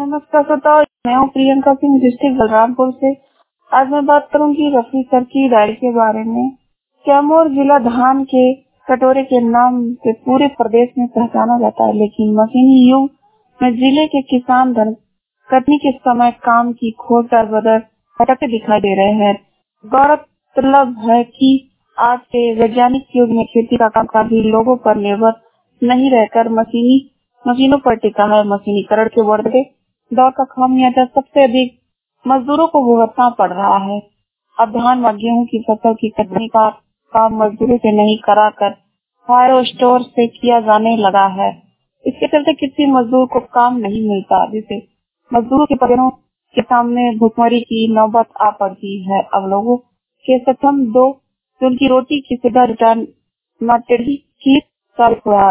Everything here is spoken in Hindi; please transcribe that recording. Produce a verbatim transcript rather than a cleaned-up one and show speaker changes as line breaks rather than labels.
नमस्कार श्रोताओ, मैं हूँ प्रियंका सिंह, डिस्ट्रिक्ट बलरामपुर से। आज मैं बात करूंगी रफी सर की डायरी के बारे में। कैमूर जिला धान के कटोरे के नाम से पूरे प्रदेश में पहचाना जाता है, लेकिन मशीनी युग में जिले के किसान धन कटनी के समय काम की खोज दर बदर भटकते दिखाई दे रहे हैं। गौरतलब है कि आज के वैज्ञानिक युग में खेती का काम काफी लोगों पर निर्भर नहीं रहकर मशीनी मशीनों पर टिका है। मशीनीकरण के बढ़ते दौर का खामियाजा सबसे अधिक मजदूरों को भुगतना पड़ रहा है। अब धान व गेहूं की फसल की कटनी का काम मजदूरों से नहीं कराकर फायर स्टोर से किया जाने लगा है। इसके चलते किसी मजदूर को काम नहीं मिलता, जिससे मजदूरों के परिवारों के सामने भुखमरी की नौबत आ पड़ती है। अब लोगों के सक्षम दो उनकी रोटी की सीधा रिटर्न टेढ़ी खीर साबित हुआ।